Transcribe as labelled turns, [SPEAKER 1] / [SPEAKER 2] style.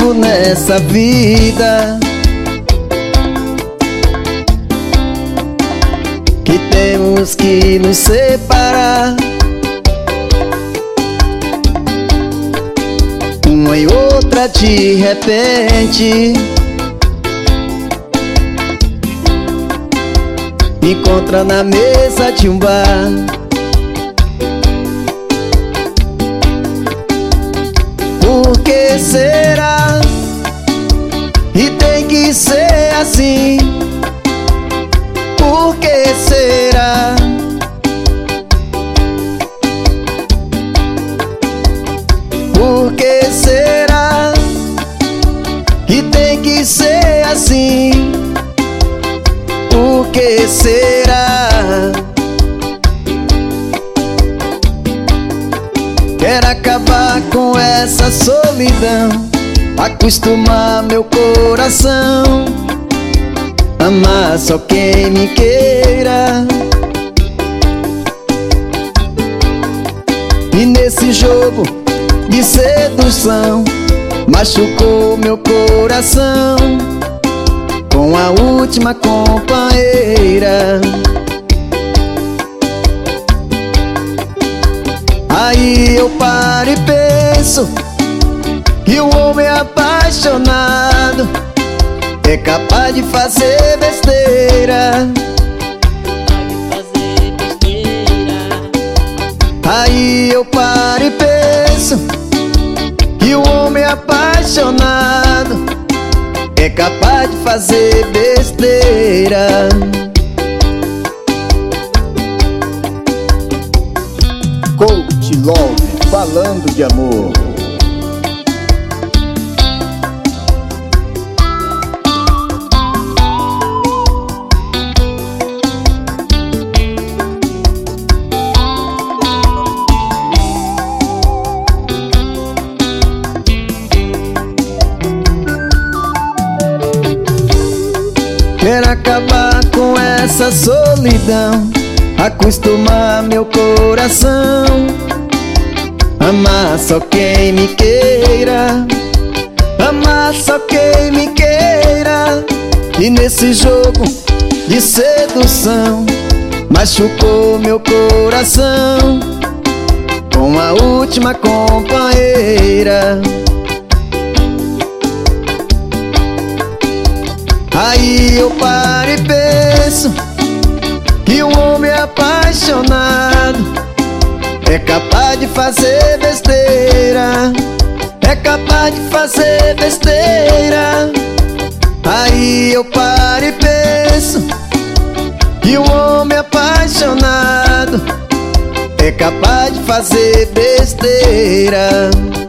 [SPEAKER 1] tudo nessa vida, que temos que nos separar. Uma e outra de repente me encontra na mesa de um bar. Por que será? E tem que ser assim. Por que será? Por que será? E tem que ser assim. Por que será? Quero acabar com essa solidão, acostumar meu coração, amar só quem me queira. E nesse jogo de sedução machucou meu coração com a última companheira. Aí eu paro e penso que o homem apaixonado é capaz de fazer besteira. Aí eu paro e penso que o homem apaixonado é capaz de fazer besteira.
[SPEAKER 2] Coach Love, falando de amor.
[SPEAKER 1] Quero acabar com essa solidão, acostumar meu coração, amar só quem me queira, amar só quem me queira. E nesse jogo de sedução machucou meu coração com a última companheira. Aí eu paro e penso que um homem apaixonado é capaz de fazer besteira, é capaz de fazer besteira. Aí eu paro e penso que um homem apaixonado é capaz de fazer besteira.